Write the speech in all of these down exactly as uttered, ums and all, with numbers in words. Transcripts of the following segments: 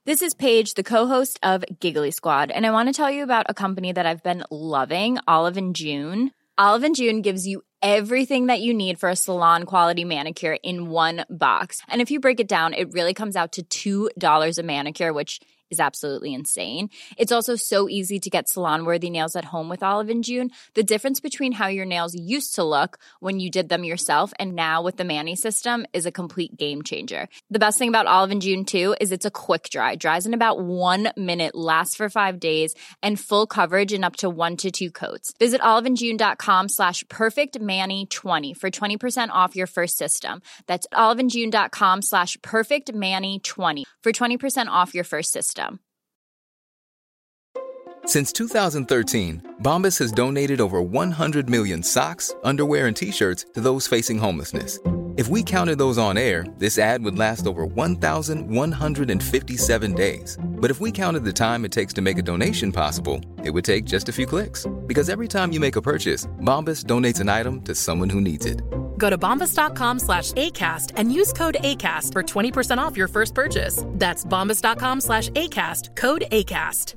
This is Paige, the co-host of Giggly Squad, and I want to tell you about a company that I've been loving, Olive and June. Olive and June gives you everything that you need for a salon-quality manicure in one box. And if you break it down, it really comes out to two dollars a manicure, which is absolutely insane. It's also so easy to get salon-worthy nails at home with Olive and June. The difference between how your nails used to look when you did them yourself and now with the Mani system is a complete game changer. The best thing about Olive and June, too, is it's a quick dry. Dries in about one minute, lasts for five days, and full coverage in up to one to two coats. Visit oliveandjune.com slash perfectmani20 for twenty percent off your first system. That's oliveandjune.com slash perfectmani20 for twenty percent off your first system. Since two thousand thirteen, Bombas has donated over one hundred million socks, underwear, and T-shirts to those facing homelessness. If we counted those on air, this ad would last over one thousand one hundred fifty-seven days. But if we counted the time it takes to make a donation possible, it would take just a few clicks. Because every time you make a purchase, Bombas donates an item to someone who needs it. Go to bombas.com slash ACAST and use code ACAST for twenty percent off your first purchase. That's bombas.com slash ACAST, code ACAST.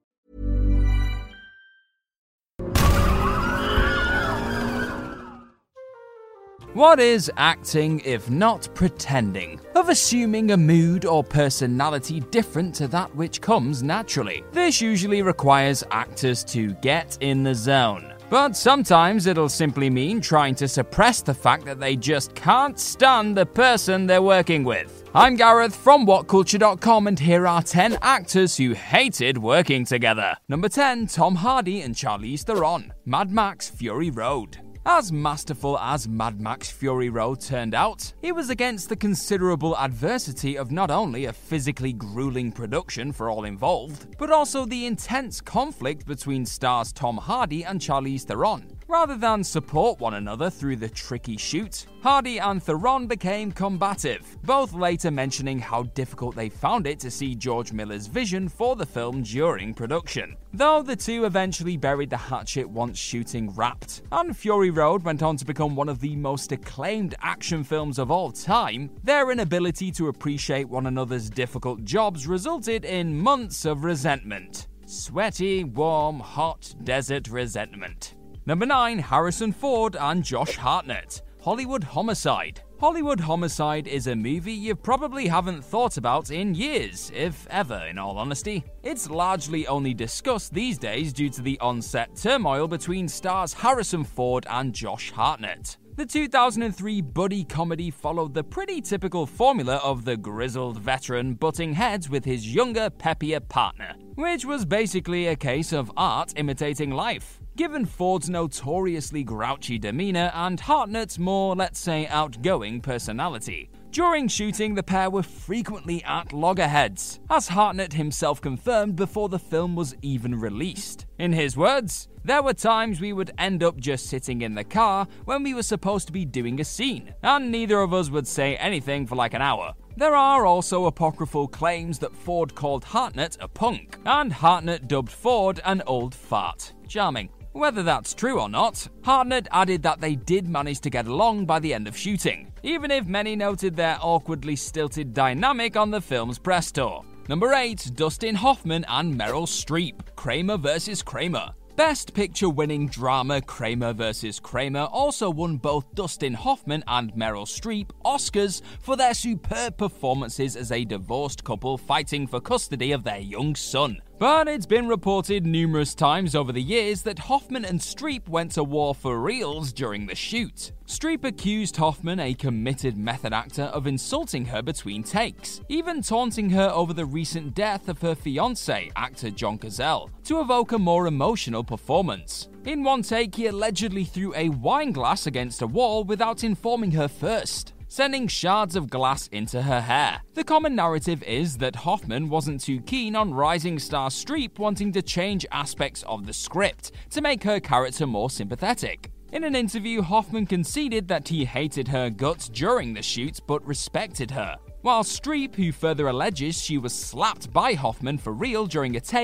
What is acting if not pretending? Of assuming a mood or personality different to that which comes naturally. This usually requires actors to get in the zone. But sometimes it'll simply mean trying to suppress the fact that they just can't stand the person they're working with. I'm Gareth from what culture dot com, and here are ten actors who hated working together. Number ten, Tom Hardy and Charlize Theron. Mad Max Fury Road. As masterful as Mad Max Fury Road turned out, it was against the considerable adversity of not only a physically grueling production for all involved, but also the intense conflict between stars Tom Hardy and Charlize Theron. Rather than support one another through the tricky shoot, Hardy and Theron became combative, both later mentioning how difficult they found it to see George Miller's vision for the film during production. Though the two eventually buried the hatchet once shooting wrapped, and Fury Road went on to become one of the most acclaimed action films of all time, their inability to appreciate one another's difficult jobs resulted in months of resentment. Sweaty, warm, hot desert resentment. Number nine, Harrison Ford and Josh Hartnett. Hollywood Homicide. Hollywood Homicide is a movie you probably haven't thought about in years, if ever, in all honesty. It's largely only discussed these days due to the on-set turmoil between stars Harrison Ford and Josh Hartnett. The two thousand three buddy comedy followed the pretty typical formula of the grizzled veteran butting heads with his younger, peppier partner, which was basically a case of art imitating life. Given Ford's notoriously grouchy demeanor and Hartnett's more, let's say, outgoing personality. During shooting, the pair were frequently at loggerheads, as Hartnett himself confirmed before the film was even released. In his words, "There were times we would end up just sitting in the car when we were supposed to be doing a scene, and neither of us would say anything for like an hour." There are also apocryphal claims that Ford called Hartnett a punk, and Hartnett dubbed Ford an old fart. Charming. Whether that's true or not, Hartnett added that they did manage to get along by the end of shooting, even if many noted their awkwardly stilted dynamic on the film's press tour. Number eight, Dustin Hoffman and Meryl Streep, Kramer versus. Kramer. Best Picture-winning drama Kramer versus. Kramer also won both Dustin Hoffman and Meryl Streep Oscars for their superb performances as a divorced couple fighting for custody of their young son. But it's been reported numerous times over the years that Hoffman and Streep went to war for reals during the shoot. Streep accused Hoffman, a committed method actor, of insulting her between takes, even taunting her over the recent death of her fiancé, actor John Cazale, to evoke a more emotional performance. In one take, he allegedly threw a wine glass against a wall without informing her first, sending shards of glass into her hair. The common narrative is that Hoffman wasn't too keen on rising star Streep wanting to change aspects of the script to make her character more sympathetic. In an interview, Hoffman conceded that he hated her guts during the shoot but respected her, while Streep, who further alleges she was slapped by Hoffman for real during a take,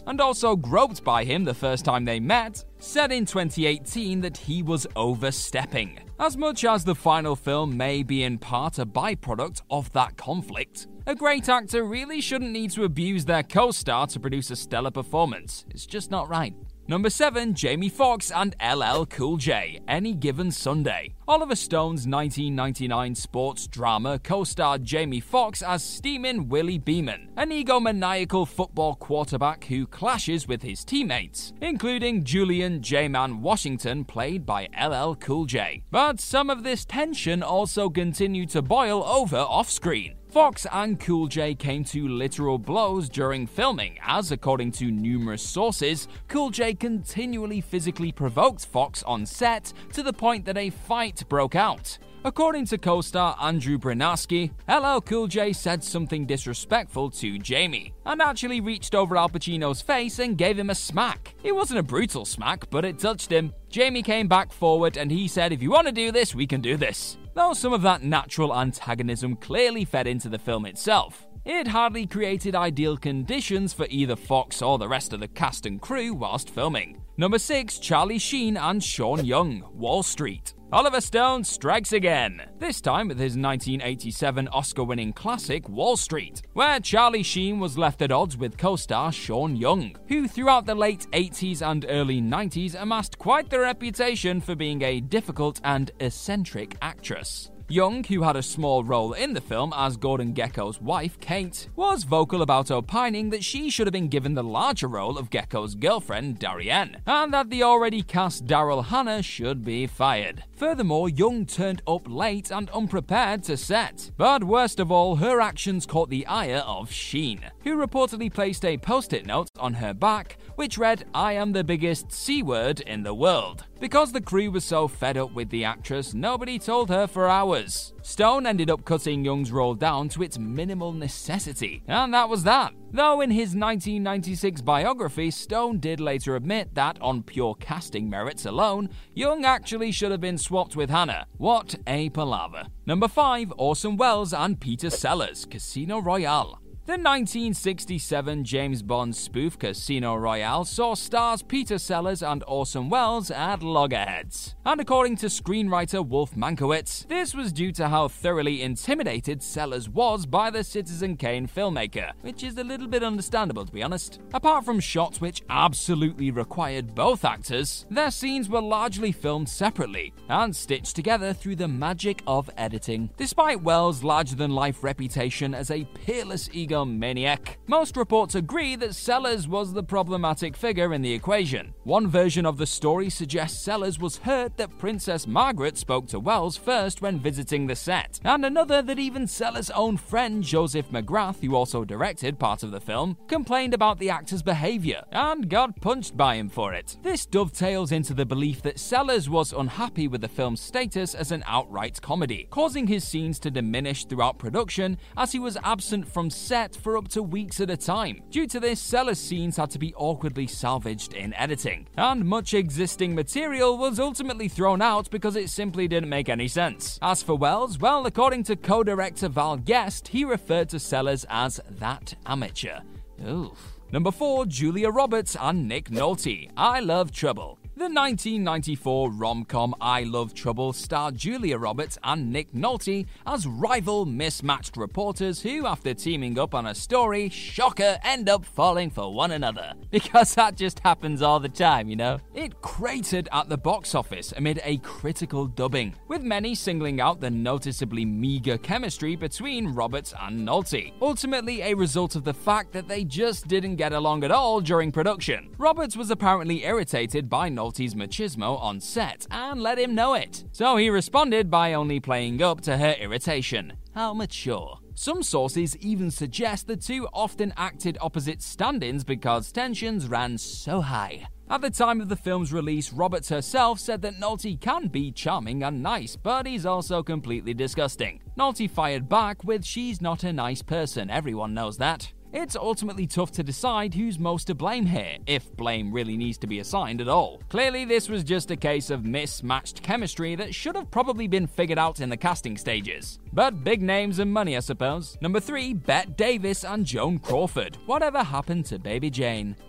and also groped by him the first time they met, said in twenty eighteen that he was overstepping. As much as the final film may be in part a byproduct of that conflict, a great actor really shouldn't need to abuse their co-star to produce a stellar performance. It's just not right. Number seven, Jamie Foxx and L L Cool J, Any Given Sunday. Oliver Stone's nineteen ninety-nine sports drama co-starred Jamie Foxx as steaming Willie Beeman, an egomaniacal football quarterback who clashes with his teammates, including Julian J-Man Washington, played by L L Cool J. But some of this tension also continued to boil over off-screen. Fox and Cool J came to literal blows during filming, as according to numerous sources, Cool J continually physically provoked Fox on set to the point that a fight broke out. According to co-star Andrew Bryniarski, L L Cool J said something disrespectful to Jamie, and actually reached over Al Pacino's face and gave him a smack. It wasn't a brutal smack, but it touched him. Jamie came back forward and he said, "If you want to do this, we can do this." Though some of that natural antagonism clearly fed into the film itself, it hardly created ideal conditions for either Fox or the rest of the cast and crew whilst filming. Number six, Charlie Sheen and Sean Young, Wall Street. Oliver Stone strikes again, this time with his nineteen eighty-seven Oscar-winning classic Wall Street, where Charlie Sheen was left at odds with co-star Sean Young, who throughout the late eighties and early nineties amassed quite the reputation for being a difficult and eccentric actress. Young, who had a small role in the film as Gordon Gekko's wife, Kate, was vocal about opining that she should have been given the larger role of Gekko's girlfriend, Darienne, and that the already cast Daryl Hannah should be fired. Furthermore, Young turned up late and unprepared to set. But worst of all, her actions caught the ire of Sheen, who reportedly placed a post-it note on her back which read, "I am the biggest C-word in the world." Because the crew was so fed up with the actress, nobody told her for hours. Stone ended up cutting Young's role down to its minimal necessity, and that was that. Though in his nineteen ninety-six biography, Stone did later admit that on pure casting merits alone, Young actually should have been swapped with Hannah. What a palaver. Number five, Orson Welles and Peter Sellers, Casino Royale. The nineteen sixty-seven James Bond spoof Casino Royale saw stars Peter Sellers and Orson Welles at loggerheads. And according to screenwriter Wolf Mankiewicz, this was due to how thoroughly intimidated Sellers was by the Citizen Kane filmmaker, which is a little bit understandable to be honest. Apart from shots which absolutely required both actors, their scenes were largely filmed separately and stitched together through the magic of editing. Despite Welles' larger-than-life reputation as a peerless ego maniac, most reports agree that Sellers was the problematic figure in the equation. One version of the story suggests Sellers was hurt that Princess Margaret spoke to Welles first when visiting the set, and another that even Sellers' own friend Joseph McGrath, who also directed part of the film, complained about the actor's behavior and got punched by him for it. This dovetails into the belief that Sellers was unhappy with the film's status as an outright comedy, causing his scenes to diminish throughout production as he was absent from set for up to weeks at a time. Due to this, Sellers' scenes had to be awkwardly salvaged in editing, and much existing material was ultimately thrown out because it simply didn't make any sense. As for Welles, well, according to co-director Val Guest, he referred to Sellers as that amateur. Oof. Number four, Julia Roberts and Nick Nolte, I Love Trouble. The nineteen ninety-four rom-com I Love Trouble starred Julia Roberts and Nick Nolte as rival mismatched reporters who, after teaming up on a story, shocker, end up falling for one another. Because that just happens all the time, you know? It cratered at the box office amid a critical dubbing, with many singling out the noticeably meager chemistry between Roberts and Nolte, ultimately a result of the fact that they just didn't get along at all during production. Roberts was apparently irritated by Nolte Nolte's machismo on set and let him know it. So he responded by only playing up to her irritation. How mature. Some sources even suggest the two often acted opposite stand-ins because tensions ran so high. At the time of the film's release, Roberts herself said that Nolte can be charming and nice, but he's also completely disgusting. Nolte fired back with, "She's not a nice person, everyone knows that." It's ultimately tough to decide who's most to blame here, if blame really needs to be assigned at all. Clearly, this was just a case of mismatched chemistry that should have probably been figured out in the casting stages. But big names and money, I suppose. Number three, Bette Davis and Joan Crawford. Whatever happened to Baby Jane?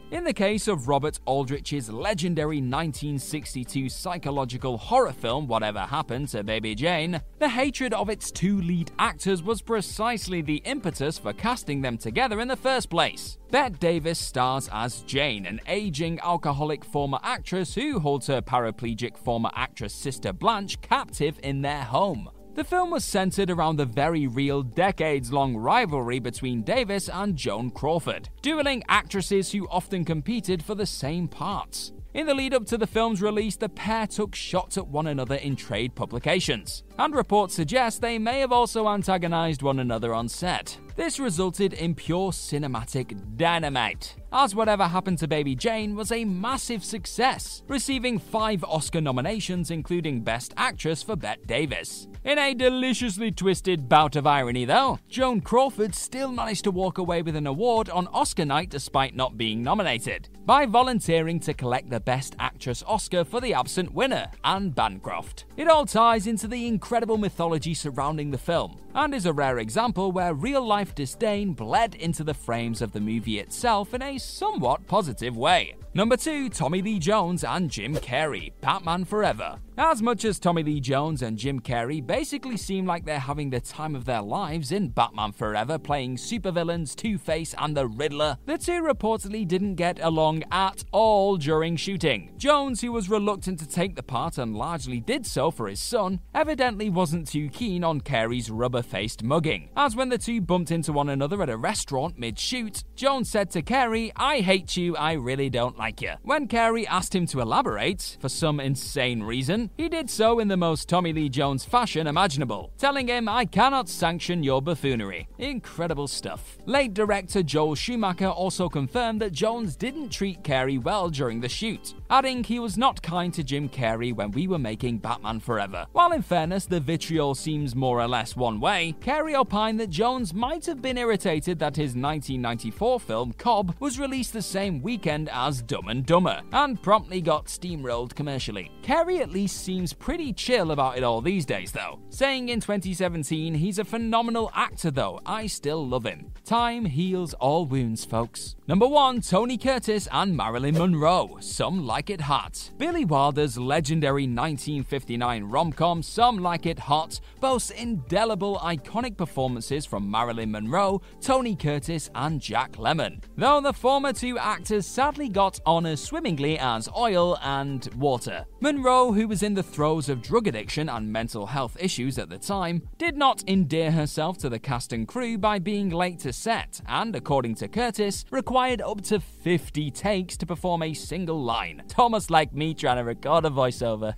In the case of Robert Aldrich's legendary nineteen sixty-two psychological horror film Whatever Happened to Baby Jane, the hatred of its two lead actors was precisely the impetus for casting them together in the first place. Bette Davis stars as Jane, an aging alcoholic former actress who holds her paraplegic former actress sister Blanche captive in their home. The film was centered around the very real decades-long rivalry between Davis and Joan Crawford, dueling actresses who often competed for the same parts. In the lead-up to the film's release, the pair took shots at one another in trade publications, and reports suggest they may have also antagonized one another on set. This resulted in pure cinematic dynamite, as Whatever Happened to Baby Jane was a massive success, receiving five Oscar nominations including Best Actress for Bette Davis. In a deliciously twisted bout of irony though, Joan Crawford still managed to walk away with an award on Oscar night despite not being nominated, by volunteering to collect the Best Actress Oscar for the absent winner, Anne Bancroft. It all ties into the incredible mythology surrounding the film, and is a rare example where real-life disdain bled into the frames of the movie itself in a somewhat positive way. Number two, Tommy Lee Jones and Jim Carrey, Batman Forever. As much as Tommy Lee Jones and Jim Carrey basically seem like they're having the time of their lives in Batman Forever playing supervillains Two-Face and the Riddler, the two reportedly didn't get along at all during shooting. Jones, who was reluctant to take the part and largely did so for his son, evidently wasn't too keen on Carrey's rubber-faced mugging, as when the two bumped into one another at a restaurant mid-shoot, Jones said to Carrey, "I hate you, I really don't like you." When Carrey asked him to elaborate, for some insane reason, he did so in the most Tommy Lee Jones fashion imaginable, telling him, "I cannot sanction your buffoonery." Incredible stuff. Late director Joel Schumacher also confirmed that Jones didn't treat Carrey well during the shoot, adding he was not kind to Jim Carrey when we were making Batman Forever. While in fairness the vitriol seems more or less one way, Carrey opined that Jones might have been irritated that his nineteen ninety-four film Cobb was released the same weekend as Dumb and Dumber, and promptly got steamrolled commercially. Carrey at least seems pretty chill about it all these days though, saying in twenty seventeen, "He's a phenomenal actor though, I still love him. Time heals all wounds, folks." Number one, Tony Curtis and Marilyn Monroe, Some Like It Hot. Billy Wilder's legendary nineteen fifty-nine rom-com Some Like It Hot boasts indelible iconic performances from Marilyn Monroe, Tony Curtis and Jack Lemmon, though the former two actors sadly got on as swimmingly as oil and water. Monroe, who was in the throes of drug addiction and mental health issues at the time, did not endear herself to the cast and crew by being late to set, and according to Curtis, required up to fifty takes to perform a single line. Almost like me trying to record a voiceover.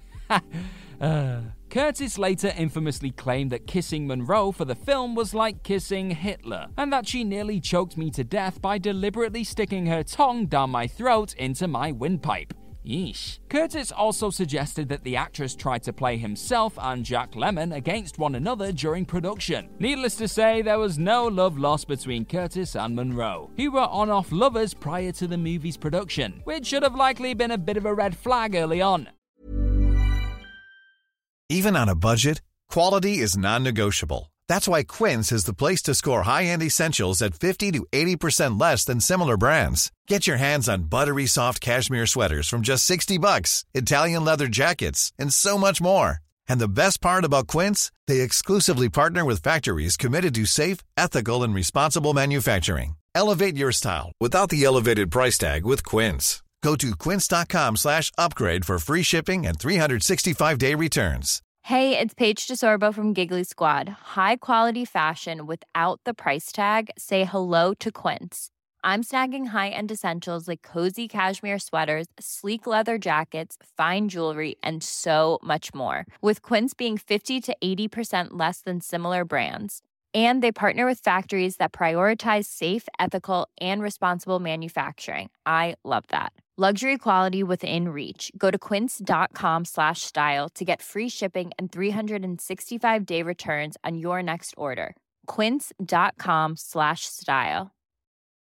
uh. Curtis later infamously claimed that kissing Monroe for the film was like kissing Hitler, and that she nearly choked me to death by deliberately sticking her tongue down my throat into my windpipe. Yeesh. Curtis also suggested that the actress tried to play himself and Jack Lemmon against one another during production. Needless to say, there was no love lost between Curtis and Monroe, who were on-off lovers prior to the movie's production, which should have likely been a bit of a red flag early on. Even on a budget, quality is non-negotiable. That's why Quince is the place to score high-end essentials at fifty to eighty percent less than similar brands. Get your hands on buttery soft cashmere sweaters from just sixty bucks, Italian leather jackets, and so much more. And the best part about Quince, they exclusively partner with factories committed to safe, ethical, and responsible manufacturing. Elevate your style without the elevated price tag with Quince. Go to quince.com slash upgrade for free shipping and three sixty-five day returns. Hey, it's Paige DeSorbo from Giggly Squad. High quality fashion without the price tag. Say hello to Quince. I'm snagging high-end essentials like cozy cashmere sweaters, sleek leather jackets, fine jewelry, and so much more. With Quince being fifty to eighty percent less than similar brands. And they partner with factories that prioritize safe, ethical, and responsible manufacturing. I love that. Luxury quality within reach. Go to quince.com slash style to get free shipping and three sixty-five day returns on your next order. Quince.com slash style.